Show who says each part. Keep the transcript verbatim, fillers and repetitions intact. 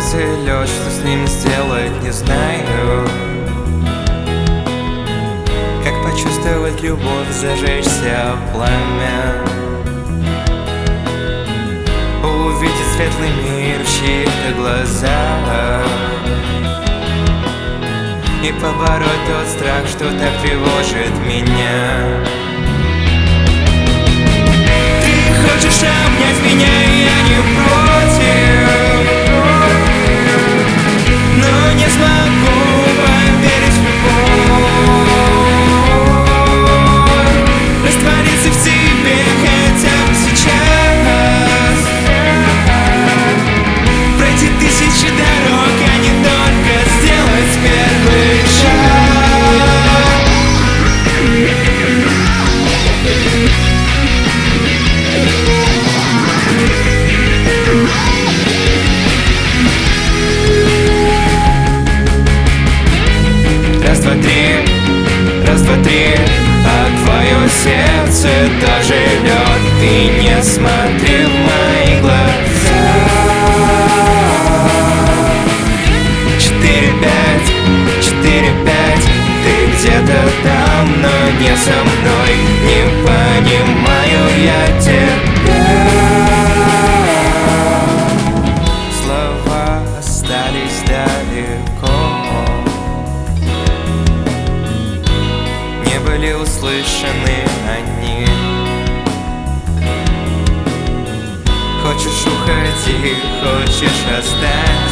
Speaker 1: сердце лед, что с ним сделать, не знаю. Как почувствовать любовь, зажечься пламя, увидеть светлый мир в чьих-то глазах и побороть тот страх, что так тревожит меня. Ты хочешь обнять меня, и я не против, но не смогу поверить в любовь, раствориться в тебе хотя бы сейчас, пройти тысячи дорог, а не только сделать первый шаг. Раз, два, три, раз, два, три, а твое сердце тоже лед. Ты не смотри в мои глаза. Четыре, пять, четыре, пять, ты где-то там, но не со мной. Не понимаю я тебя. Слова остались далеко, не были услышаны они. Хочешь — уходи, хочешь — оставь.